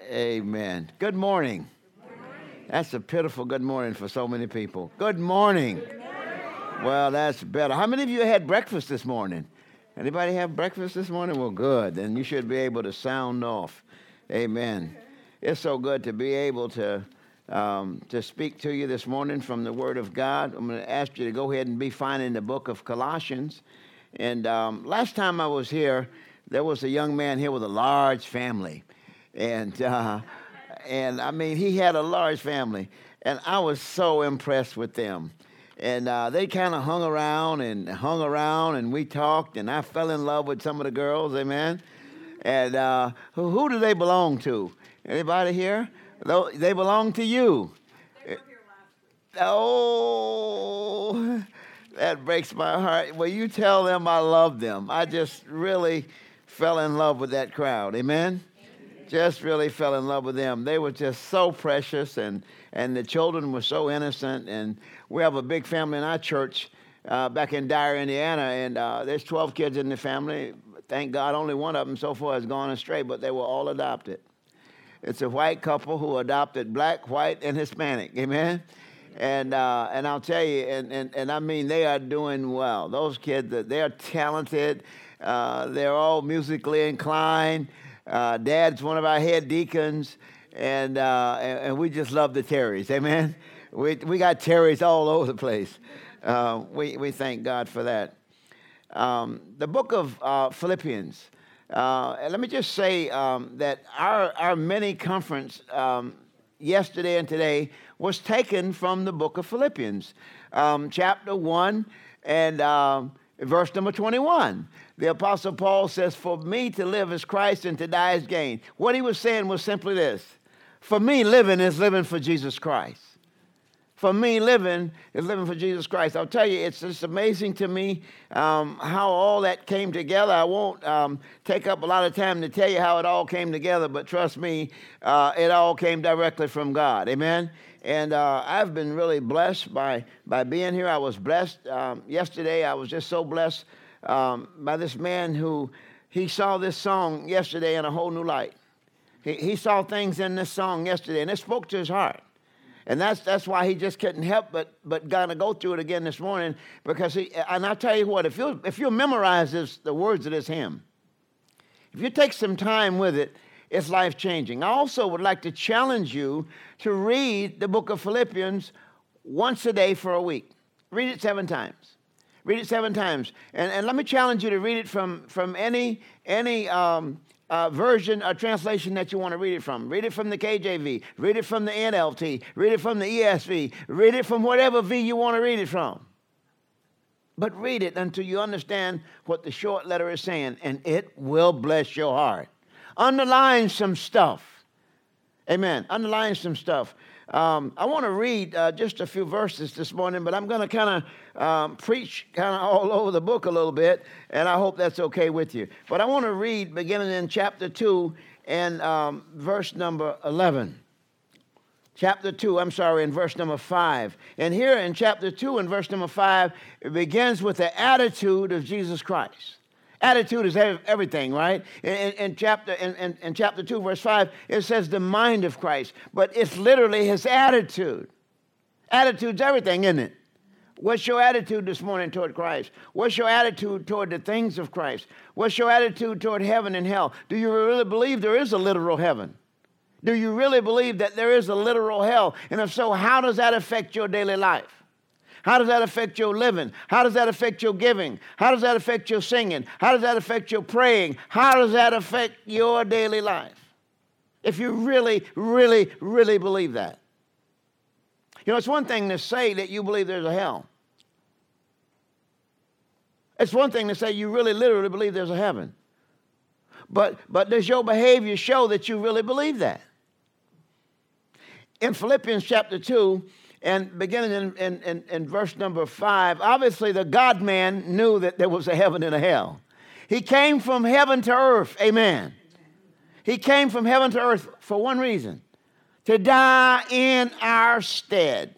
Amen. Good morning. That's a pitiful good morning for so many people. Good morning. Well, that's better. How many of you had breakfast this morning? Anybody have breakfast this morning? Well, good. Then you should be able to sound off. Amen. It's so good to be able to speak to you this morning from the Word of God. I'm going to ask you to go ahead and be finding the book of Colossians. And last time I was here, there was a young man here with a large family. And I mean, he had a large family. And I was so impressed with them. And they kind of hung around, and we talked, and I fell in love with some of the girls, amen? And who do they belong to? Anybody here? They belong to you. Oh, that breaks my heart. Well, you tell them I love them. I just really fell in love with that crowd, amen? Just really fell in love with them. They were just so precious, and the children were so innocent. And we have a big family in our church back in Dyer, Indiana, and there's 12 kids in the family. Thank God only one of them so far has gone astray, but they were all adopted. It's a white couple who adopted black, white, and Hispanic, amen? And I'll tell you, and I mean, they are doing well. Those kids, they're talented. They're all musically inclined. Dad's one of our head deacons, and we just love the Terrys, amen? We got Terrys all over the place. We thank God for that. The book of Philippians. And let me just say that our mini conference yesterday and today was taken from the book of Philippians, chapter 1 and verse number 21. The Apostle Paul says, "For me to live is Christ and to die is gain." What he was saying was simply this: for me, living is living for Jesus Christ. For me, living is living for Jesus Christ. I'll tell you, it's just amazing to me how all that came together. I won't take up a lot of time to tell you how it all came together, but trust me, it all came directly from God. Amen? And I've been really blessed by being here. I was blessed yesterday. I was just so blessed by this man who, he saw this song yesterday in a whole new light. He saw things in this song yesterday, and it spoke to his heart. And that's why he just couldn't help but kind of go through it again this morning, because and I'll tell you what, if you memorize the words of this hymn, if you take some time with it, it's life-changing. I also would like to challenge you to read the book of Philippians once a day for a week. Read it 7 times. Read it 7 times. And let me challenge you to read it from any version or translation that you want to read it from. Read it from the KJV. Read it from the NLT. Read it from the ESV. Read it from whatever V you want to read it from. But read it until you understand what the short letter is saying, and it will bless your heart. Underline some stuff. Amen. Underline some stuff. I want to read just a few verses this morning, but I'm going to kind of preach kind of all over the book a little bit, and I hope that's okay with you. But I want to read beginning in chapter 2 and verse number 11. Chapter 2, and verse number 5. And here in chapter 2 and verse number 5, it begins with the attitude of Jesus Christ. Attitude is everything, right? In chapter 2, verse 5, it says the mind of Christ, but it's literally his attitude. Attitude's everything, isn't it? What's your attitude this morning toward Christ? What's your attitude toward the things of Christ? What's your attitude toward heaven and hell? Do you really believe there is a literal heaven? Do you really believe that there is a literal hell? And if so, how does that affect your daily life? How does that affect your living? How does that affect your giving? How does that affect your singing? How does that affect your praying? How does that affect your daily life? If you really, really, really believe that. You know, it's one thing to say that you believe there's a hell. It's one thing to say you really, literally believe there's a heaven. But does your behavior show that you really believe that? In Philippians chapter 2, and beginning in verse number 5, obviously the God-man knew that there was a heaven and a hell. He came from heaven to earth, amen. He came from heaven to earth for one reason: to die in our stead.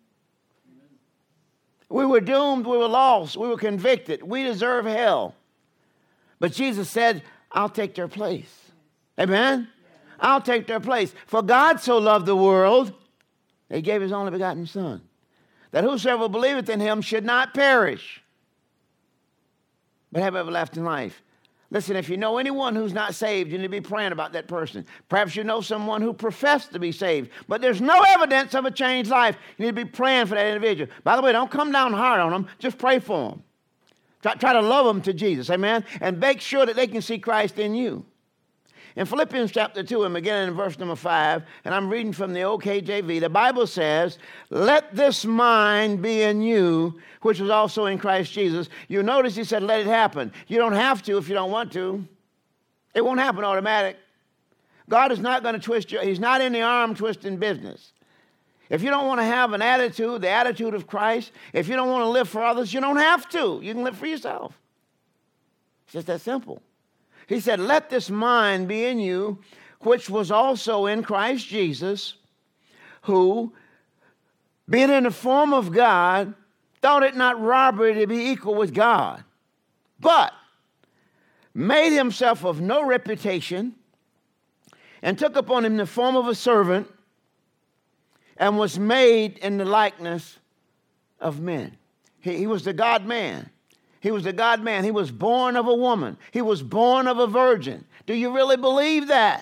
We were doomed, we were lost, we were convicted, we deserve hell. But Jesus said, I'll take their place. Amen? I'll take their place. For God so loved the world, that he gave his only begotten Son, that whosoever believeth in him should not perish, but have everlasting life. Listen, if you know anyone who's not saved, you need to be praying about that person. Perhaps you know someone who professed to be saved, but there's no evidence of a changed life. You need to be praying for that individual. By the way, don't come down hard on them. Just pray for them. Try to love them to Jesus, amen? And make sure that they can see Christ in you. In Philippians chapter 2, and beginning in verse number 5, and I'm reading from the OKJV, the Bible says, let this mind be in you, which was also in Christ Jesus. You notice he said, let it happen. You don't have to if you don't want to. It won't happen automatic. God is not going to twist you. He's not in the arm twisting business. If you don't want to have an attitude, the attitude of Christ, if you don't want to live for others, you don't have to. You can live for yourself. It's just that simple. He said, let this mind be in you, which was also in Christ Jesus, who, being in the form of God, thought it not robbery to be equal with God, but made himself of no reputation, and took upon him the form of a servant, and was made in the likeness of men. He was the God-man. He was the God-man. He was born of a woman. He was born of a virgin. Do you really believe that?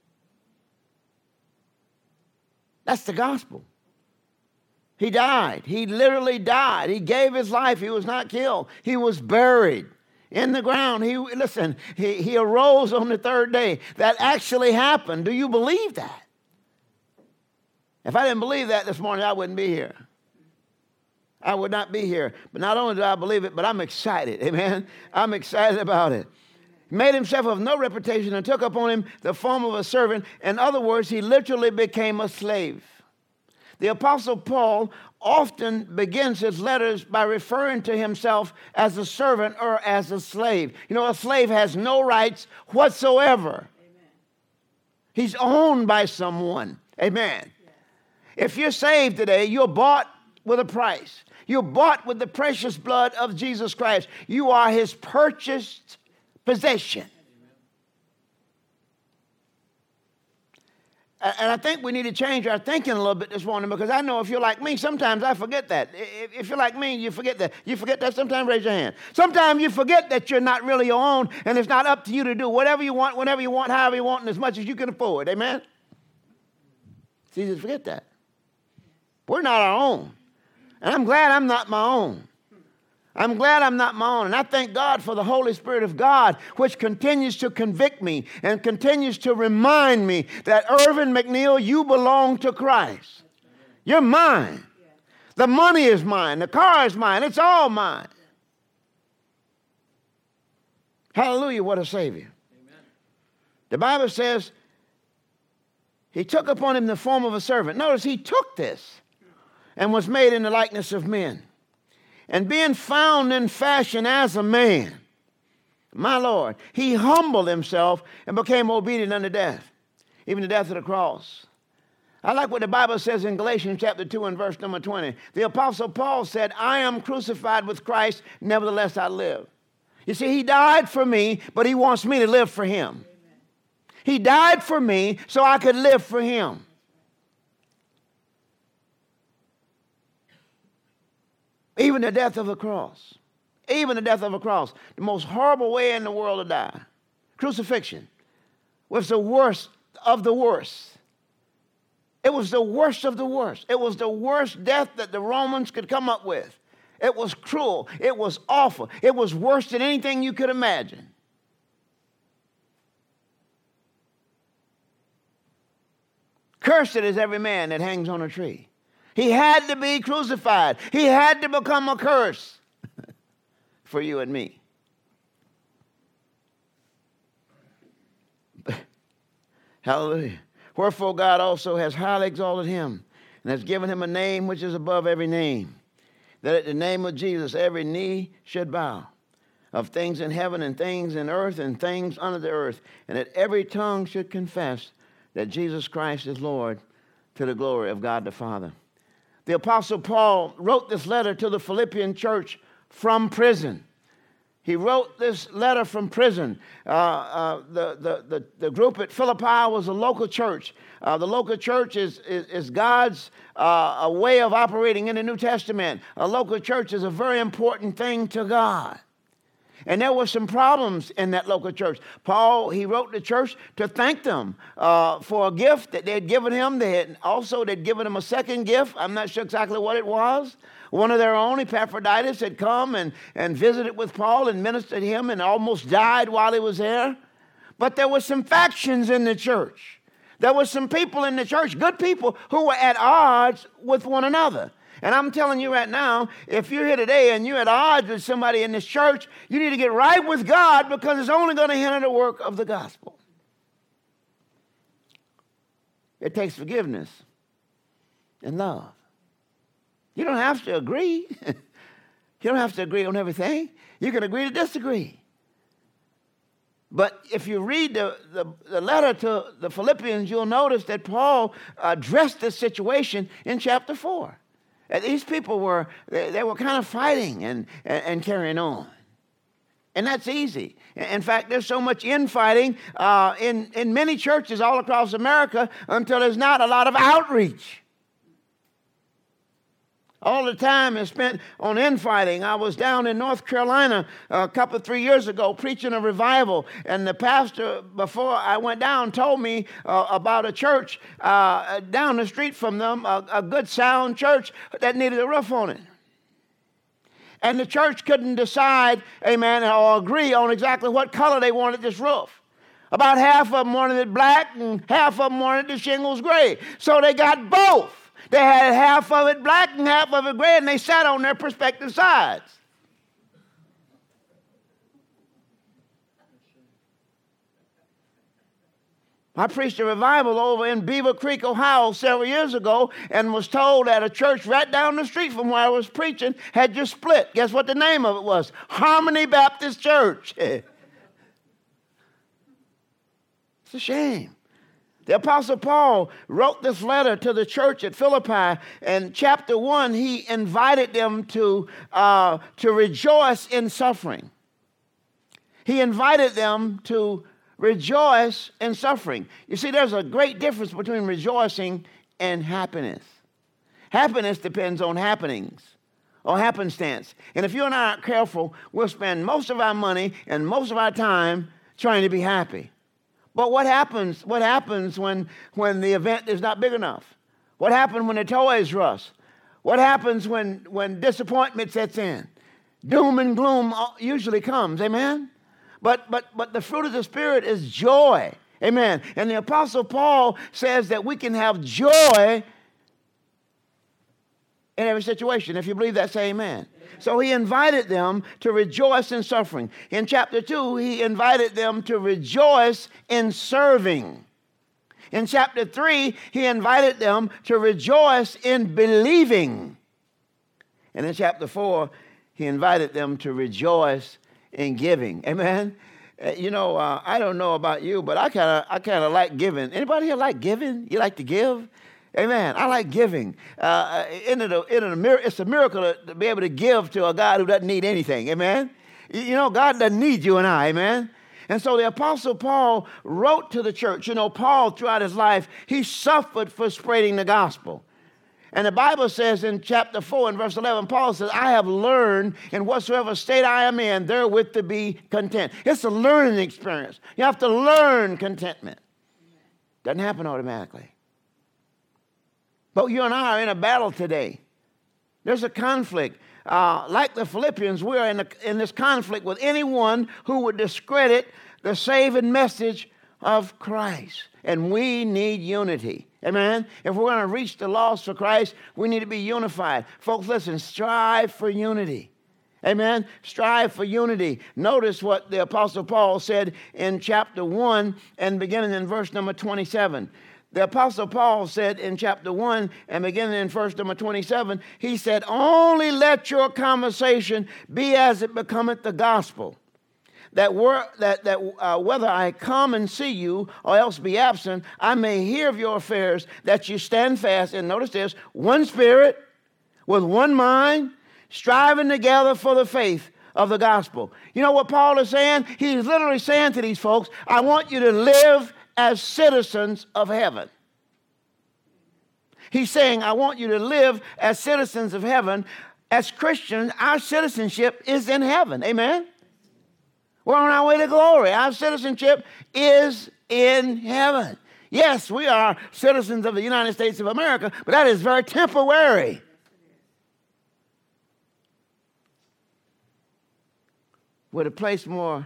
That's the gospel. He died. He literally died. He gave his life. He was not killed. He was buried in the ground. He arose on the third day. That actually happened. Do you believe that? If I didn't believe that this morning, I wouldn't be here. I would not be here. But not only do I believe it, but I'm excited. Amen. I'm excited about it. He made himself of no reputation and took upon him the form of a servant. In other words, he literally became a slave. The Apostle Paul often begins his letters by referring to himself as a servant or as a slave. You know, a slave has no rights whatsoever. Amen. He's owned by someone. Amen. Yes. If you're saved today, you're bought with a price. You're bought with the precious blood of Jesus Christ. You are his purchased possession. And I think we need to change our thinking a little bit this morning, because I know if you're like me, sometimes I forget that. If you're like me, you forget that. You forget that sometimes, raise your hand. Sometimes you forget that you're not really your own, and it's not up to you to do whatever you want, whenever you want, however you want, and as much as you can afford. Amen? It's easy to forget that. We're not our own. And I'm glad I'm not my own. I'm glad I'm not my own. And I thank God for the Holy Spirit of God, which continues to convict me and continues to remind me that, Irvin McNeil, you belong to Christ. You're mine. The money is mine. The car is mine. It's all mine. Hallelujah, what a Savior. Amen. The Bible says he took upon him the form of a servant. Notice he took this and was made in the likeness of men. And being found in fashion as a man, my Lord, he humbled himself and became obedient unto death, even the death of the cross. I like what the Bible says in Galatians chapter 2 and verse number 20. The Apostle Paul said, I am crucified with Christ, nevertheless I live. You see, he died for me, but he wants me to live for him. He died for me so I could live for him. Even the death of the cross. Even the death of a cross. The most horrible way in the world to die. Crucifixion was the worst of the worst. It was the worst of the worst. It was the worst death that the Romans could come up with. It was cruel. It was awful. It was worse than anything you could imagine. Cursed is every man that hangs on a tree. He had to be crucified. He had to become a curse for you and me. Hallelujah. Wherefore God also has highly exalted him and has given him a name which is above every name, that at the name of Jesus every knee should bow, of things in heaven and things in earth and things under the earth, and that every tongue should confess that Jesus Christ is Lord, to the glory of God the Father. The Apostle Paul wrote this letter to the Philippian church from prison. He wrote this letter from prison. The group at Philippi was a local church. The local church is God's a way of operating in the New Testament. A local church is a very important thing to God. And there were some problems in that local church. Paul, he wrote the church to thank them for a gift that they had given him. They'd given him a second gift. I'm not sure exactly what it was. One of their own, Epaphroditus, had come and visited with Paul and ministered to him and almost died while he was there. But there were some factions in the church. There were some people in the church, good people, who were at odds with one another. And I'm telling you right now, if you're here today and you're at odds with somebody in this church, you need to get right with God, because it's only going to hinder the work of the gospel. It takes forgiveness and love. You don't have to agree. You don't have to agree on everything. You can agree to disagree. But if you read the letter to the Philippians, you'll notice that Paul addressed this situation in chapter 4. These people were kind of fighting and carrying on. And that's easy. In fact, there's so much infighting in many churches all across America until there's not a lot of outreach. All the time is spent on infighting. I was down in North Carolina a couple, 3 years ago preaching a revival, and the pastor, before I went down, told me about a church down the street from them, a good sound church that needed a roof on it. And the church couldn't decide, amen, or agree on exactly what color they wanted this roof. About half of them wanted it black and half of them wanted the shingles gray. So they got both. They had half of it black and half of it gray, and they sat on their respective sides. I preached a revival over in Beaver Creek, Ohio, several years ago, and was told that a church right down the street from where I was preaching had just split. Guess what the name of it was? Harmony Baptist Church. It's a shame. The Apostle Paul wrote this letter to the church at Philippi, and chapter 1, he invited them to rejoice in suffering. He invited them to rejoice in suffering. You see, there's a great difference between rejoicing and happiness. Happiness depends on happenings or happenstance. And if you and I aren't careful, we'll spend most of our money and most of our time trying to be happy. But what happens when the event is not big enough? What happens when the toys rust? What happens when disappointment sets in? Doom and gloom usually comes, amen? But the fruit of the Spirit is joy, amen? And the Apostle Paul says that we can have joy in every situation. If you believe that, say amen. So he invited them to rejoice in suffering. In chapter 2, he invited them to rejoice in serving. In chapter 3, he invited them to rejoice in believing. And in chapter 4, he invited them to rejoice in giving. Amen? I don't know about you, but I kind of like giving. Anybody here like giving? You like to give? Amen. I like giving. It's a miracle to be able to give to a God who doesn't need anything. Amen. God doesn't need you and I. Amen. And so the Apostle Paul wrote to the church. Paul, throughout his life, he suffered for spreading the gospel. And the Bible says in chapter 4 and verse 11, Paul says, I have learned in whatsoever state I am in, therewith to be content. It's a learning experience. You have to learn contentment. Doesn't happen automatically. But you and I are in a battle today. There's a conflict. Like the Philippians, we're in this conflict with anyone who would discredit the saving message of Christ. And we need unity. Amen? If we're going to reach the lost for Christ, we need to be unified. Folks, listen, strive for unity. Amen? Strive for unity. Notice what the Apostle Paul said in chapter 1 and beginning in verse number 27. The Apostle Paul said in chapter 1 and beginning in verse number 27, he said, only let your conversation be as it becometh the gospel, that whether I come and see you or else be absent, I may hear of your affairs, that you stand fast, and notice this, one spirit, with one mind, striving together for the faith of the gospel. You know what Paul is saying? He's literally saying to these folks, I want you to live as citizens of heaven. He's saying, I want you to live as citizens of heaven. As Christians, our citizenship is in heaven. Amen? We're on our way to glory. Our citizenship is in heaven. Yes, we are citizens of the United States of America, but that is very temporary. We're to place more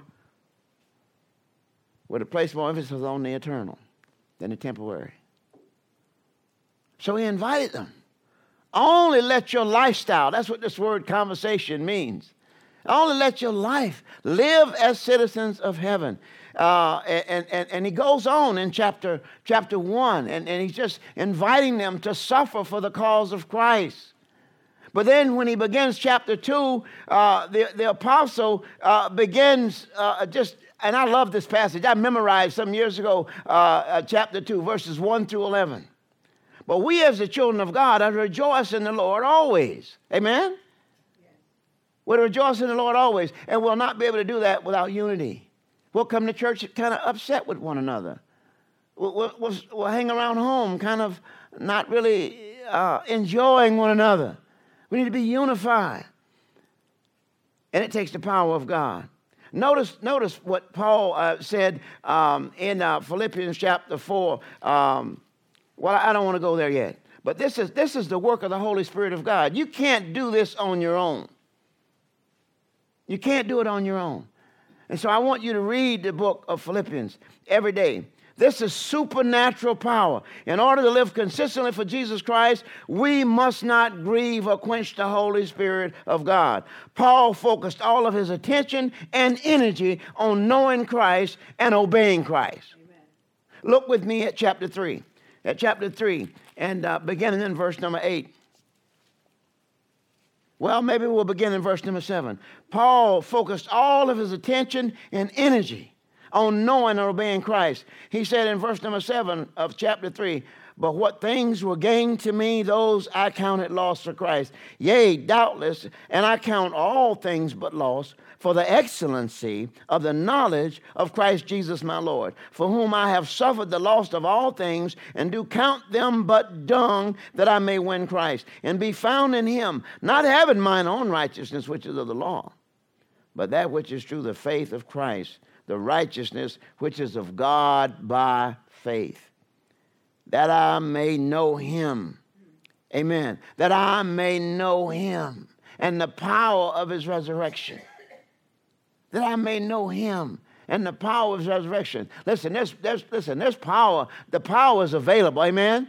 emphasis on the eternal than the temporary. So he invited them. Only let your lifestyle, that's what this word conversation means. Only let your life live as citizens of heaven. And he goes on in chapter 1, and he's just inviting them to suffer for the cause of Christ. But then when he begins chapter 2, the apostle begins and I love this passage. I memorized some years ago chapter 2, verses 1 through 11. But we as the children of God are to rejoice in the Lord always. Amen? Yes. We're to rejoice in the Lord always. And we'll not be able to do that without unity. We'll come to church kind of upset with one another. We'll hang around home kind of not really enjoying one another. We need to be unified. And it takes the power of God. Notice what Paul said in Philippians chapter 4. Well, I don't want to go there yet. But this is the work of the Holy Spirit of God. You can't do this on your own. You can't do it on your own. And so I want you to read the book of Philippians every day. This is supernatural power. In order to live consistently for Jesus Christ, we must not grieve or quench the Holy Spirit of God. Paul focused all of his attention and energy on knowing Christ and obeying Christ. Amen. Look with me at chapter 3. At chapter 3, and beginning in verse number 8. Well, maybe we'll begin in verse number 7. Paul focused all of his attention and energy on knowing and obeying Christ. He said in verse number 7 of chapter 3, but what things were gained to me, those I counted loss for Christ. Yea, doubtless, and I count all things but loss for the excellency of the knowledge of Christ Jesus my Lord, for whom I have suffered the loss of all things, and do count them but dung, that I may win Christ, and be found in him, not having mine own righteousness, which is of the law, but that which is through the faith of Christ, the righteousness which is of God by faith, that I may know him. Amen. That I may know him and the power of his resurrection. That I may know him and the power of his resurrection. Listen, there's power. The power is available. Amen.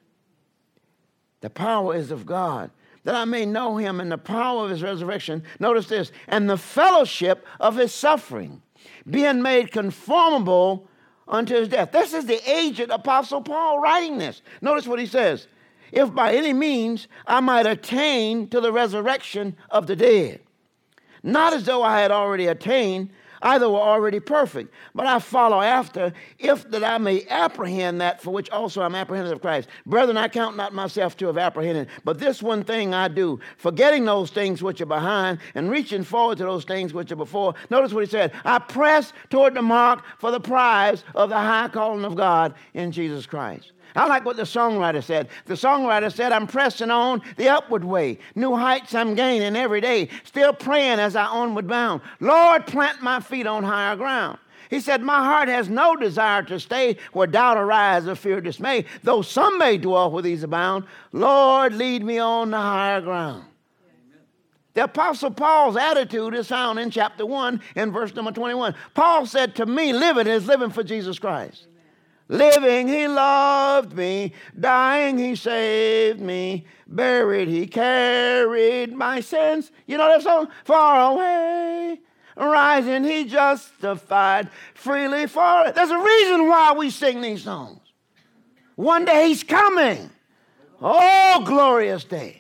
The power is of God. That I may know him and the power of his resurrection. Notice this. And the fellowship of his suffering, being made conformable unto his death. This is the aged Apostle Paul writing this. Notice what he says. If by any means I might attain to the resurrection of the dead. Not as though I had already attained, either were already perfect, but I follow after, if that I may apprehend that for which also I'm apprehended of Christ. Brethren, I count not myself to have apprehended, but this one thing I do, forgetting those things which are behind and reaching forward to those things which are before. Notice what he said. I press toward the mark for the prize of the high calling of God in Jesus Christ. I like what the songwriter said. The songwriter said, I'm pressing on the upward way. New heights I'm gaining every day. Still praying as I onward bound. Lord, plant my feet on higher ground. He said, my heart has no desire to stay where doubt arises or fear dismay. Though some may dwell where these abound, Lord, lead me on the higher ground. The Apostle Paul's attitude is found in chapter 1 in verse number 21. Paul said, to me, living is living for Jesus Christ. Living, he loved me. Dying, he saved me. Buried, he carried my sins. You know that song? Far away. Rising, he justified freely for it. There's a reason why we sing these songs. One day he's coming. Oh, glorious day.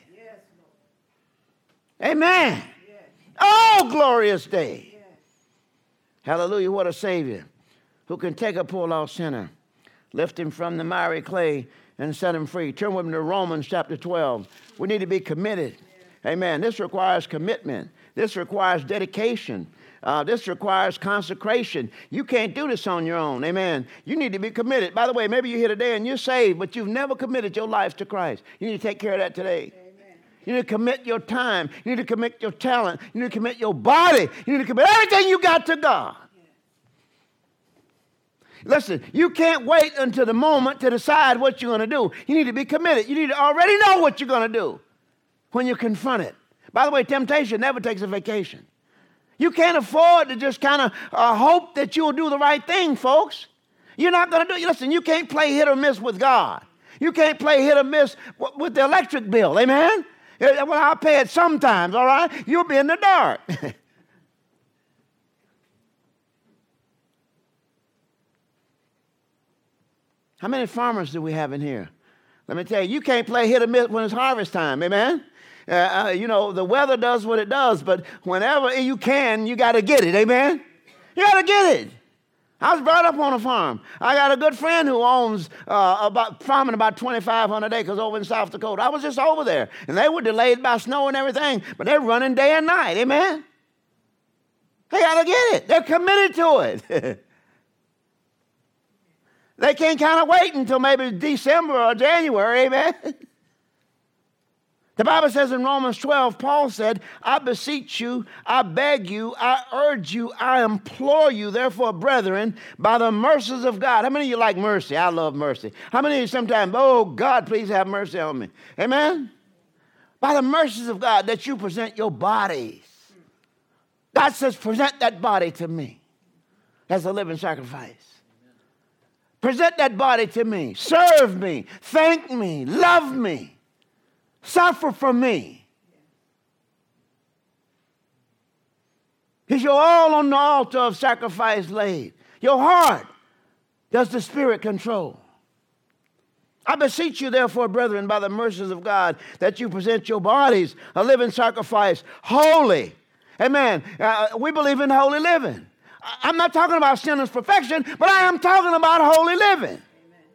Amen. Oh, glorious day. Hallelujah. What a Savior who can take a poor lost sinner, lift him from the miry clay, and set him free. Turn with me to Romans chapter 12. We need to be committed. Amen. This requires commitment. This requires dedication. This requires consecration. You can't do this on your own. Amen. You need to be committed. By the way, maybe you're here today and you're saved, but you've never committed your life to Christ. You need to take care of that today. Amen. You need to commit your time. You need to commit your talent. You need to commit your body. You need to commit everything you got to God. Listen, you can't wait until the moment to decide what you're going to do. You need to be committed. You need to already know what you're going to do when you confront it. By the way, temptation never takes a vacation. You can't afford to just kind of hope that you'll do the right thing, folks. You're not going to do it. Listen, you can't play hit or miss with God. You can't play hit or miss with the electric bill. Amen? Well, I'll pay it sometimes, all right? You'll be in the dark. How many farmers do we have in here? Let me tell you, you can't play hit or miss when it's harvest time. Amen? The weather does what it does, but whenever you can, you got to get it. Amen? You got to get it. I was brought up on a farm. I got a good friend who owns farming about 2,500 acres over in South Dakota. I was just over there, and they were delayed by snow and everything, but they're running day and night. Amen? They got to get it. They're committed to it. They can't kind of wait until maybe December or January. Amen? The Bible says in Romans 12, Paul said, I beseech you, I beg you, I urge you, I implore you, therefore, brethren, by the mercies of God. How many of you like mercy? I love mercy. How many of you sometimes, oh, God, please have mercy on me? Amen? By the mercies of God, that you present your bodies. God says, present that body to me as a living sacrifice. Present that body to me. Serve me. Thank me. Love me. Suffer for me. Is your all on the altar of sacrifice laid? Your heart does the Spirit control. I beseech you, therefore, brethren, by the mercies of God, that you present your bodies a living sacrifice, holy. Amen. We believe in holy living. I'm not talking about sinless perfection, but I am talking about holy living. Amen.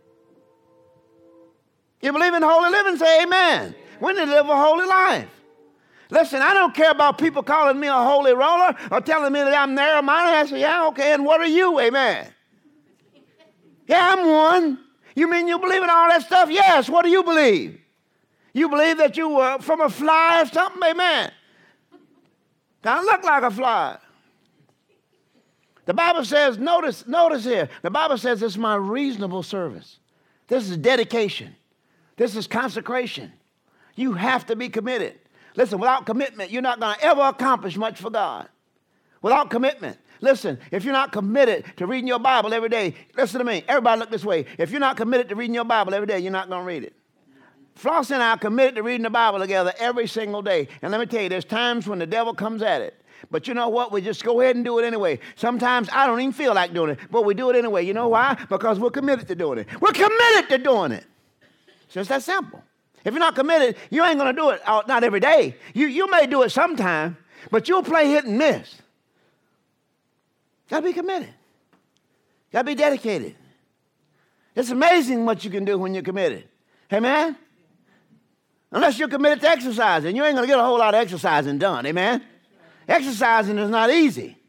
You believe in holy living? Say amen. Amen. We need to live a holy life. Listen, I don't care about people calling me a holy roller or telling me that I'm narrow-minded. I say, yeah, okay, and what are you? Amen. Yeah, I'm one. You mean you believe in all that stuff? Yes. What do you believe? You believe that you were from a fly or something? Amen. Kind of look like a fly. The Bible says, notice here, the Bible says it's my reasonable service. This is dedication. This is consecration. You have to be committed. Listen, without commitment, you're not going to ever accomplish much for God. Without commitment. Listen, if you're not committed to reading your Bible every day, listen to me. Everybody look this way. If you're not committed to reading your Bible every day, you're not going to read it. Flossie and I are committed to reading the Bible together every single day. And let me tell you, there's times when the devil comes at it. But you know what? We just go ahead and do it anyway. Sometimes I don't even feel like doing it, but we do it anyway. You know why? Because we're committed to doing it. We're committed to doing it. It's just that simple. If you're not committed, you ain't going to do it not every day. You may do it sometime, but you'll play hit and miss. Got to be committed. Got to be dedicated. It's amazing what you can do when you're committed. Amen? Unless you're committed to exercising. You ain't going to get a whole lot of exercising done. Amen? Exercising is not easy.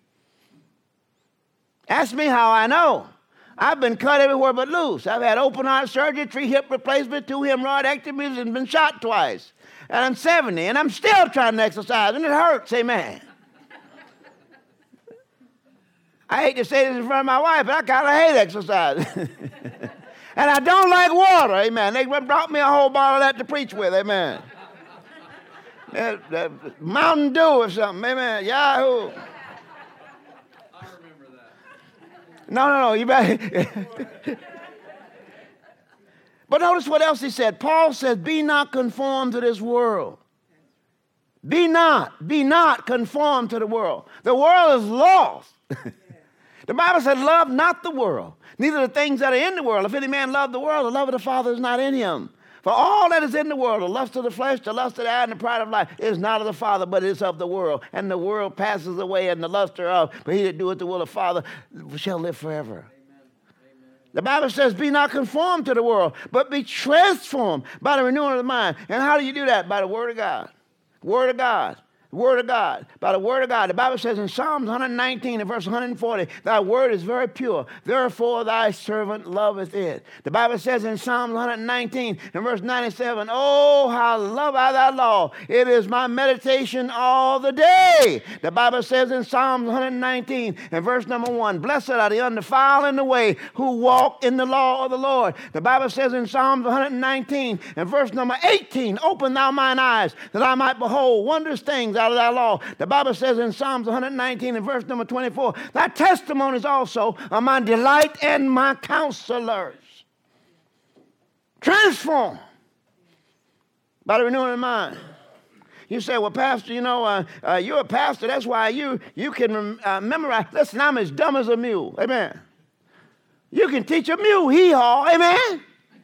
Ask me how I know. I've been cut everywhere but loose. I've had open heart surgery, 3 hip replacements, 2 hemorrhoidectomies, and been shot twice. And I'm 70, and I'm still trying to exercise, and it hurts, amen. I hate to say this in front of my wife, but I kind of hate exercise. And I don't like water, amen. They brought me a whole bottle of that to preach with, amen. Mountain Dew or something, amen. Yahoo. I remember that. No, you better. But notice what else he said. Paul says, be not conformed to this world. Be not conformed to the world. The world is lost. The Bible said, love not the world, neither the things that are in the world. If any man love the world, the love of the Father is not in him. For all that is in the world, the lust of the flesh, the lust of the eye, and the pride of life, is not of the Father, but is of the world. And the world passes away, and the lust thereof. But he that doeth the will of the Father shall live forever. Amen. The Bible says, be not conformed to the world, but be transformed by the renewing of the mind. And how do you do that? By the Word of God. Word of God. The Word of God. By the Word of God. The Bible says in Psalms 119 and verse 140, thy word is very pure. Therefore thy servant loveth it. The Bible says in Psalms 119 and verse 97, oh, how love I thy law. It is my meditation all the day. The Bible says in Psalms 119 and verse number 1, blessed are the undefiled in the way who walk in the law of the Lord. The Bible says in Psalms 119 and verse number 18, open thou mine eyes that I might behold wondrous things out of thy law. The Bible says in Psalms 119 and verse number 24, thy testimonies also are my delight and my counselors. Transform by the renewing of mind. You say, well, Pastor, you're a pastor. That's why you can memorize. Listen, I'm as dumb as a mule. Amen. You can teach a mule hee-haw. Amen.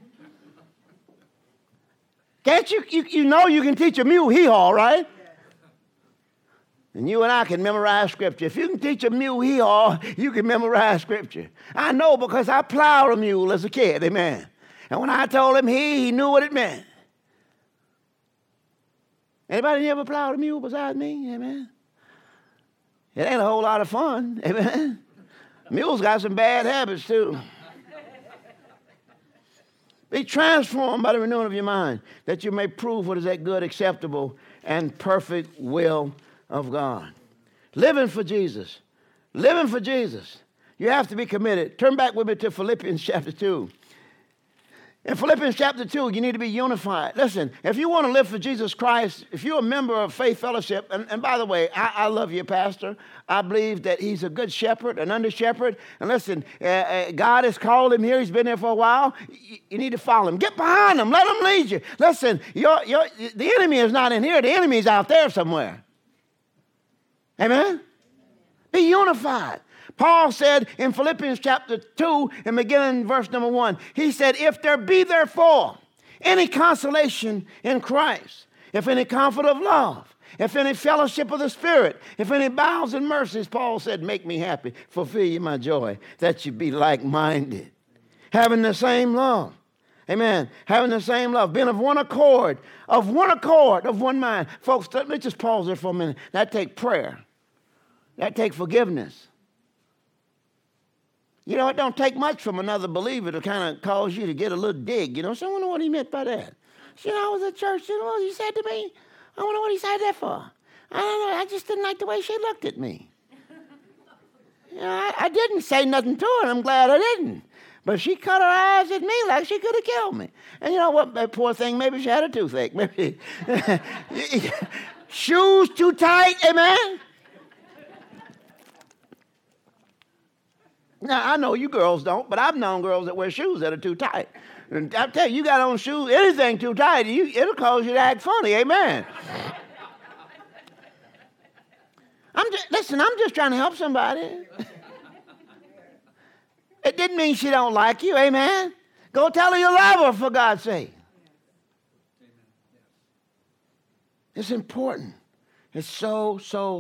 Can't you? You know you can teach a mule hee-haw, right? And you and I can memorize Scripture. If you can teach a mule hee-haw, you can memorize Scripture. I know because I plowed a mule as a kid, amen. And when I told him he knew what it meant. Anybody ever plowed a mule besides me, amen? It ain't a whole lot of fun, amen. Mules got some bad habits too. Be transformed by the renewing of your mind, that you may prove what is that good, acceptable, and perfect will of God. Living for Jesus. Living for Jesus. You have to be committed. Turn back with me to Philippians chapter 2. In Philippians chapter 2, you need to be unified. Listen, if you want to live for Jesus Christ, if you're a member of Faith Fellowship, and by the way, I love you, Pastor. I believe that he's a good shepherd, an under shepherd. And listen, God has called him here. He's been there for a while. You need to follow him. Get behind him. Let him lead you. Listen, the enemy is not in here. The enemy is out there somewhere. Amen? Be unified. Paul said in Philippians chapter 2 and beginning in verse number 1, he said, if there be therefore any consolation in Christ, if any comfort of love, if any fellowship of the Spirit, if any bowels and mercies, Paul said, make me happy, fulfill you my joy, that you be like-minded, having the same love. Amen. Having the same love, being of one accord, of one mind. Folks, let me just pause there for a minute. That takes prayer. That takes forgiveness. You know, it don't take much from another believer to kind of cause you to get a little dig. So I wonder what he meant by that. I was at church. You know what he said to me? I wonder what he said that for. I don't know. I just didn't like the way she looked at me. I didn't say nothing to her. I'm glad I didn't. But she cut her eyes at me like she could have killed me. And you know what? That poor thing, maybe she had a toothache. Maybe shoes too tight, amen? Now, I know you girls don't, but I've known girls that wear shoes that are too tight. And I tell you, you got on shoes, anything too tight, it'll cause you to act funny, amen? I'm just trying to help somebody. It didn't mean she don't like you, amen? Go tell her you love her, for God's sake. It's important. It's so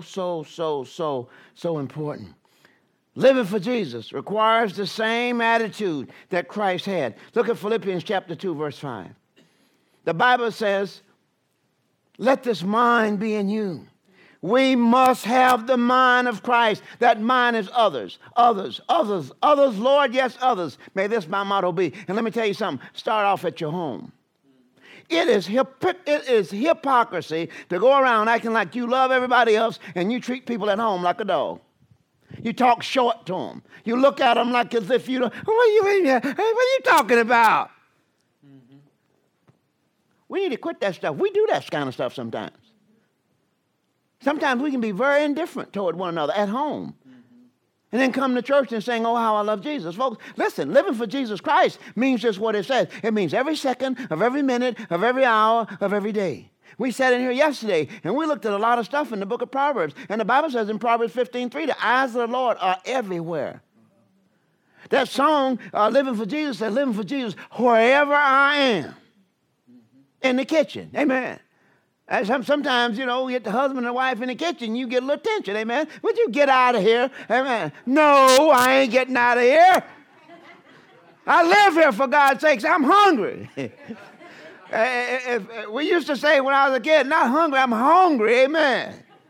important. Living for Jesus requires the same attitude that Christ had. Look at Philippians chapter 2, verse 5. The Bible says, let this mind be in you. We must have the mind of Christ. That mind is others, Lord, yes, others. May this my motto be. And let me tell you something. Start off at your home. It is hypocrisy to go around acting like you love everybody else and you treat people at home like a dog. You talk short to them. You look at them like as if you don't. What are you talking about? Mm-hmm. We need to quit that stuff. We do that kind of stuff sometimes. Sometimes we can be very indifferent toward one another at home. Mm-hmm. And then come to church and saying, oh, how I love Jesus. Folks, listen, living for Jesus Christ means just what it says. It means every second of every minute of every hour of every day. We sat in here yesterday, and we looked at a lot of stuff in the book of Proverbs. And the Bible says in Proverbs 15:3, the eyes of the Lord are everywhere. That song, Living for Jesus, says, living for Jesus wherever I am. In the kitchen, amen. And sometimes, you get the husband and wife in the kitchen, you get a little tension, amen. Would you get out of here, amen? No, I ain't getting out of here. I live here, for God's sakes. I'm hungry. We used to say when I was a kid, not hungry, I'm hungry, amen.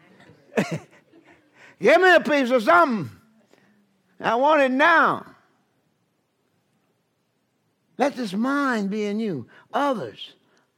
Give me a piece of something. I want it now. Let this mind be in you. Others.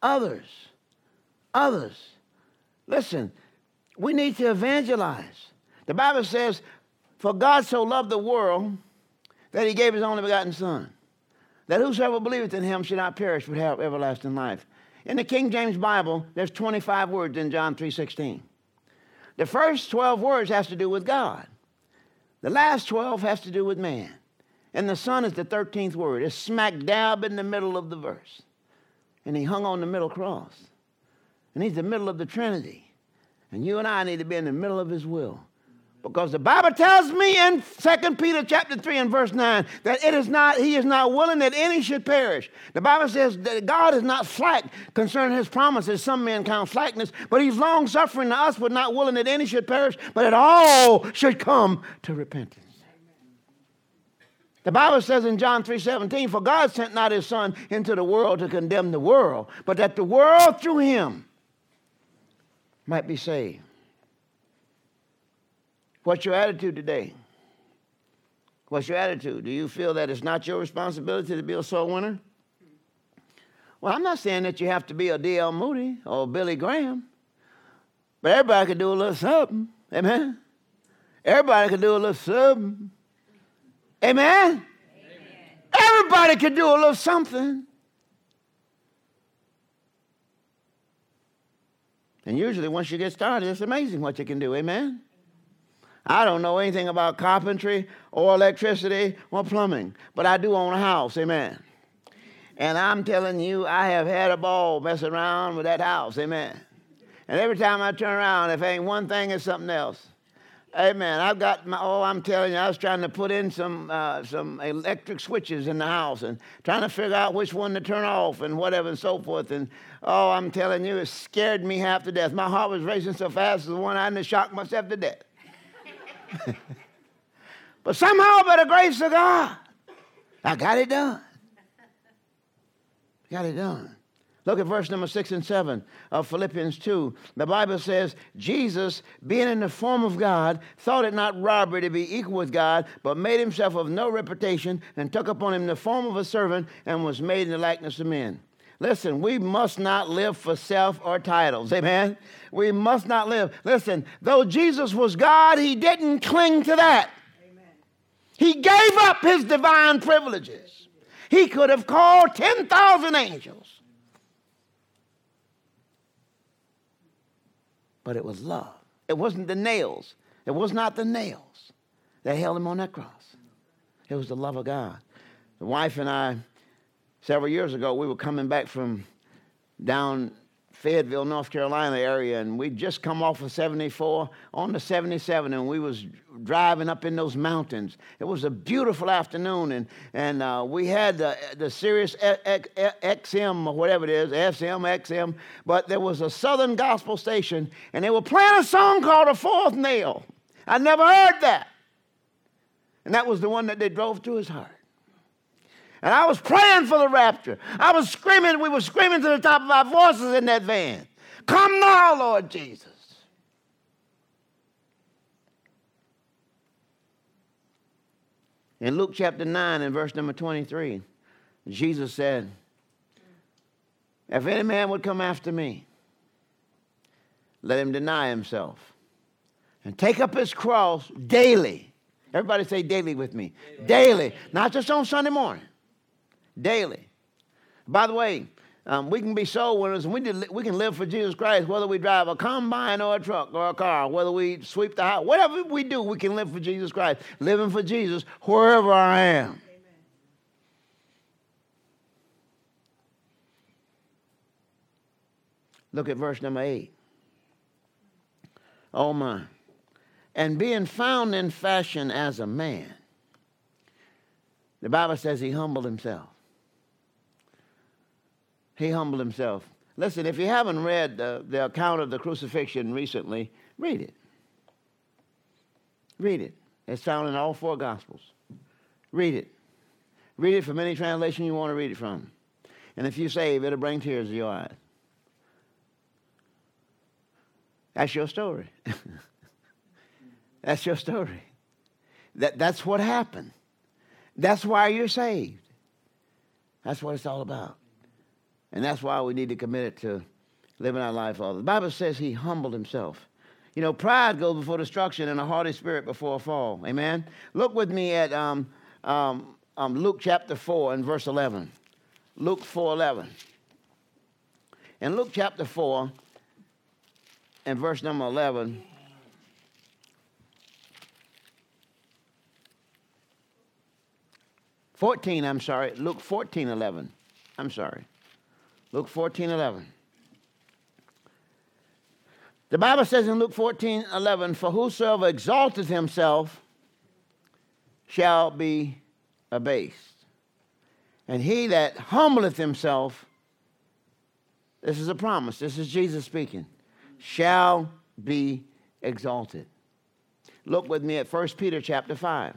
Listen, we need to evangelize. The Bible says, for God so loved the world that he gave his only begotten Son, that whosoever believeth in him should not perish but have everlasting life. In the King James Bible, there's 25 words in John 3:16. The first 12 words has to do with God. The last 12 has to do with man. And the Son is the 13th word. It's smack dab in the middle of the verse. And he hung on the middle cross. And he's the middle of the Trinity. And you and I need to be in the middle of his will. Because the Bible tells me in 2 Peter chapter 3 and verse 9 that he is not willing that any should perish. The Bible says that God is not slack concerning his promises. Some men count slackness, but he's long suffering to us, but not willing that any should perish, but that all should come to repentance. The Bible says in John 3:17, for God sent not his Son into the world to condemn the world, but that the world through him might be saved. What's your attitude today? What's your attitude? Do you feel that it's not your responsibility to be a soul winner? Well, I'm not saying that you have to be a D.L. Moody or Billy Graham, but everybody can do a little something. Amen? Everybody can do a little something. Amen? Everybody can do a little something. And usually once you get started, it's amazing what you can do. Amen? I don't know anything about carpentry or electricity or plumbing, but I do own a house. Amen? And I'm telling you, I have had a ball messing around with that house. Amen? And every time I turn around, if ain't one thing, it's something else. Amen. I've got I'm telling you, I was trying to put in some electric switches in the house and trying to figure out which one to turn off and whatever and so forth. And I'm telling you, it scared me half to death. My heart was racing so fast as the one I had to shock myself to death. But somehow, by the grace of God, I got it done. Got it done. Look at verse number 6 and 7 of Philippians 2. The Bible says, Jesus, being in the form of God, thought it not robbery to be equal with God, but made himself of no reputation, and took upon him the form of a servant, and was made in the likeness of men. Listen, we must not live for self or titles. Amen? We must not live. Listen, though Jesus was God, he didn't cling to that. Amen. He gave up his divine privileges. He could have called 10,000 angels. But it was love. It wasn't the nails. It was not the nails that held him on that cross. It was the love of God. The wife and I, several years ago, we were coming back from down Fayetteville, North Carolina area, and we'd just come off of 74 on the 77, and we was driving up in those mountains. It was a beautiful afternoon, and we had the Sirius XM or whatever it is, FM, XM, but there was a Southern gospel station, and they were playing a song called The Fourth Nail. I never heard that. And that was the one that they drove to his heart. And I was praying for the rapture. I was screaming, we were screaming to the top of our voices in that van. Come now, Lord Jesus. In Luke chapter 9 and verse number 23, Jesus said, if any man would come after me, let him deny himself and take up his cross daily. Everybody say daily with me. Daily. Not just on Sunday morning. Daily. By the way, we can be soul winners and we can live for Jesus Christ, whether we drive a combine or a truck or a car, whether we sweep the house, whatever we do, we can live for Jesus Christ, living for Jesus wherever I am. Amen. Look at verse number 8. Oh my. And being found in fashion as a man, the Bible says he humbled himself. He humbled himself. Listen, if you haven't read the account of the crucifixion recently, read it. Read it. It's found in all four Gospels. Read it. Read it from any translation you want to read it from. And if you save, it'll bring tears to your eyes. That's your story. That's your story. That's what happened. That's why you're saved. That's what it's all about. And that's why we need to commit it to living our life. The Bible says he humbled himself. You know, pride goes before destruction and a haughty spirit before a fall. Amen? Look with me at Luke chapter 4 and verse 11. Luke 4:11. In Luke chapter 4 and verse number 11, Luke 14:11. Luke 14:11. The Bible says in Luke 14:11, for whosoever exalteth himself shall be abased. And he that humbleth himself, this is a promise, this is Jesus speaking, shall be exalted. Look with me at 1 Peter chapter 5.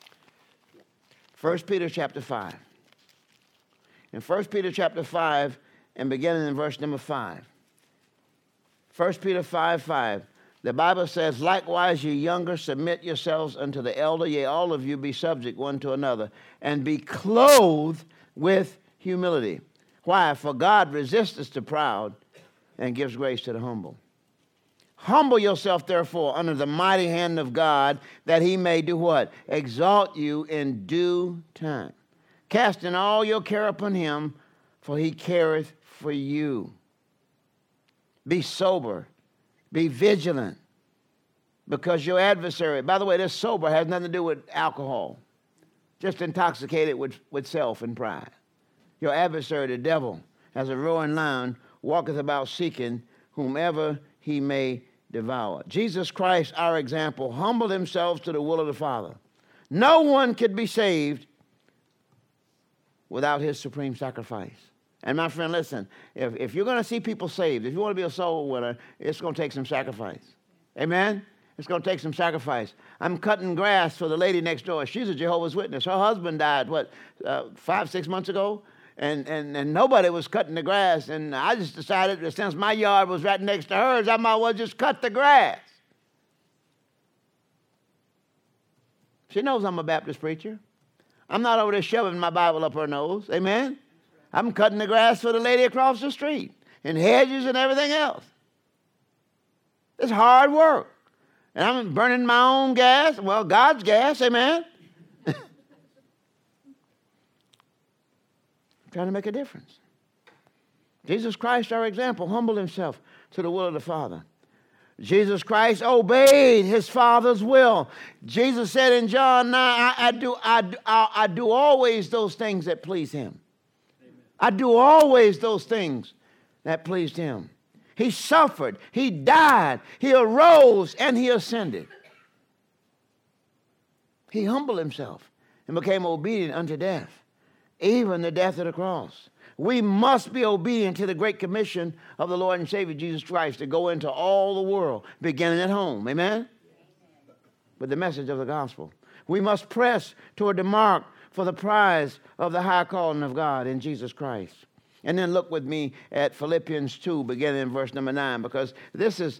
1 Peter chapter 5. In 1 Peter chapter 5, and beginning in verse number 5. 1 Peter 5:5. The Bible says, likewise, ye younger, submit yourselves unto the elder, yea, all of you be subject one to another, and be clothed with humility. Why? For God resisteth the proud and gives grace to the humble. Humble yourself, therefore, under the mighty hand of God, that he may do what? Exalt you in due time. Casting all your care upon him, for he careth for you. Be sober. Be vigilant. Because your adversary, by the way, this sober has nothing to do with alcohol. Just intoxicated with self and pride. Your adversary, the devil, as a roaring lion, walketh about seeking whomever he may devour. Jesus Christ, our example, humbled himself to the will of the Father. No one could be saved without his supreme sacrifice. And my friend, listen, if you're going to see people saved, if you want to be a soul winner, it's going to take some sacrifice. Amen? It's going to take some sacrifice. I'm cutting grass for the lady next door. She's a Jehovah's Witness. Her husband died, 5-6 months ago? And nobody was cutting the grass. And I just decided that since my yard was right next to hers, I might as well just cut the grass. She knows I'm a Baptist preacher. I'm not over there shoving my Bible up her nose. Amen? I'm cutting the grass for the lady across the street and hedges and everything else. It's hard work. And I'm burning my own gas. Well, God's gas. Amen? Trying to make a difference. Jesus Christ, our example, humbled himself to the will of the Father. Jesus Christ obeyed his Father's will. Jesus said in John 9, I do always those things that please him. Amen. I do always those things that pleased him. He suffered, he died, he arose, and he ascended. He humbled himself and became obedient unto death, even the death of the cross. We must be obedient to the great commission of the Lord and Savior Jesus Christ to go into all the world, beginning at home. Amen? With the message of the gospel. We must press toward the mark for the prize of the high calling of God in Jesus Christ. And then look with me at Philippians 2, beginning in verse number 9, because this is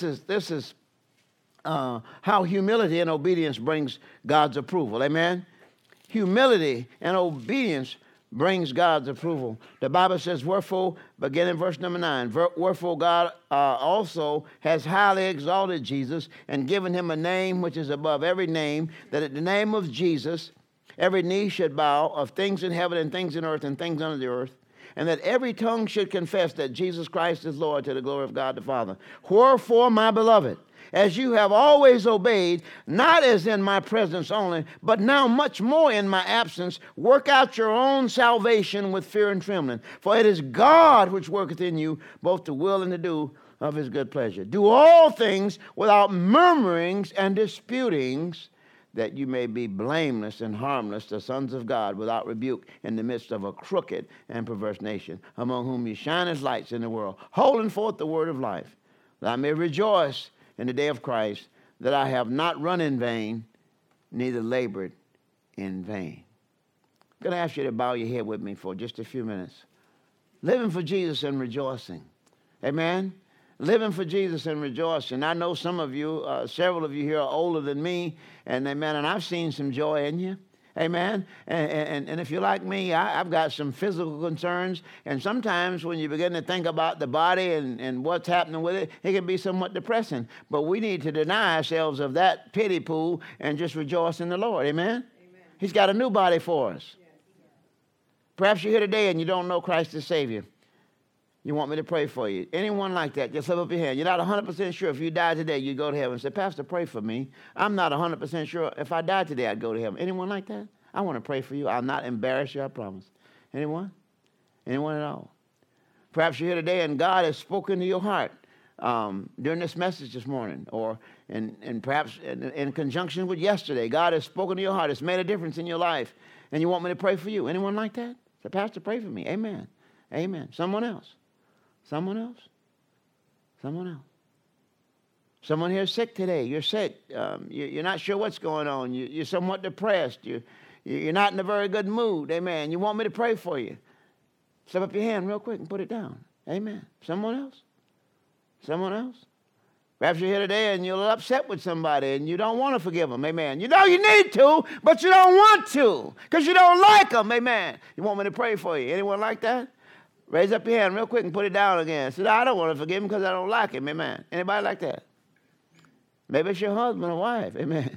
how humility and obedience brings God's approval. Amen? Humility and obedience brings God's approval. The Bible says, wherefore, beginning in verse number 9, wherefore God also has highly exalted Jesus and given him a name which is above every name, that at the name of Jesus every knee should bow, of things in heaven and things in earth and things under the earth, and that every tongue should confess that Jesus Christ is Lord, to the glory of God the Father. Wherefore, my beloved, as you have always obeyed, not as in my presence only, but now much more in my absence, work out your own salvation with fear and trembling. For it is God which worketh in you both to will and to do of his good pleasure. Do all things without murmurings and disputings, that you may be blameless and harmless, the sons of God, without rebuke, in the midst of a crooked and perverse nation, among whom you shine as lights in the world, holding forth the word of life, that I may rejoice in the day of Christ, that I have not run in vain, neither labored in vain. I'm going to ask you to bow your head with me for just a few minutes. Living for Jesus and rejoicing. Amen? living for Jesus and rejoicing. I know some of you, several of you here are older than me, and amen, and I've seen some joy in you. Amen. And if you're like me, I've got some physical concerns. And sometimes when you begin to think about the body and what's happening with it, it can be somewhat depressing. But we need to deny ourselves of that pity pool and just rejoice in the Lord. Amen. He's got a new body for us. Perhaps you're here today and you don't know Christ as Savior. You want me to pray for you. Anyone like that, just lift up your hand. You're not 100% sure if you died today, you'd go to heaven. Say, Pastor, pray for me. I'm not 100% sure if I died today, I'd go to heaven. Anyone like that? I want to pray for you. I'll not embarrass you, I promise. Anyone? Anyone at all? Perhaps you're here today and God has spoken to your heart during this message this morning, or and perhaps in conjunction with yesterday. God has spoken to your heart. It's made a difference in your life, and you want me to pray for you. Anyone like that? Say, Pastor, pray for me. Amen. Amen. Someone else? Someone else? Someone else? Someone here is sick today. You're sick. You're not sure what's going on. You're somewhat depressed. You're not in a very good mood. Amen. You want me to pray for you. Slip up your hand real quick and put it down. Amen. Someone else? Someone else? Perhaps you're here today and you're upset with somebody and you don't want to forgive them. Amen. You know you need to, but you don't want to because you don't like them. Amen. You want me to pray for you. Anyone like that? Raise up your hand real quick and put it down again. Say, I don't want to forgive him because I don't like him. Amen. Anybody like that? Maybe it's your husband or wife. Amen.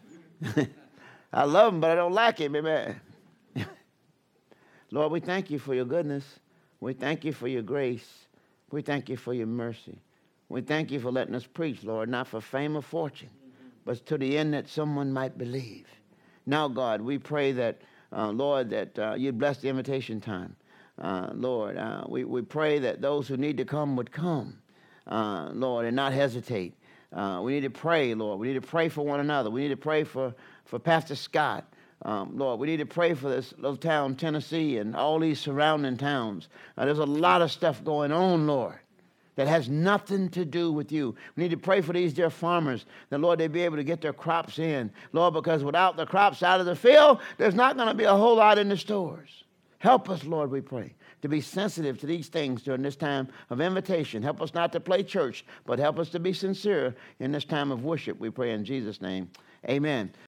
I love him, but I don't like him. Amen. Lord, we thank you for your goodness. We thank you for your grace. We thank you for your mercy. We thank you for letting us preach, Lord, not for fame or fortune, but to the end that someone might believe. Now, God, we pray that, Lord, that you'd bless the invitation time. Lord, we pray that those who need to come would come, Lord, and not hesitate. We need to pray, Lord. We need to pray for one another. We need to pray for Pastor Scott. Lord, we need to pray for this little town, Tennessee, and all these surrounding towns. There's a lot of stuff going on, Lord, that has nothing to do with you. We need to pray for these dear farmers, that, Lord, they be able to get their crops in. Lord, because without the crops out of the field, there's not going to be a whole lot in the stores. Help us, Lord, we pray, to be sensitive to these things during this time of invitation. Help us not to play church, but help us to be sincere in this time of worship. We pray in Jesus' name. Amen.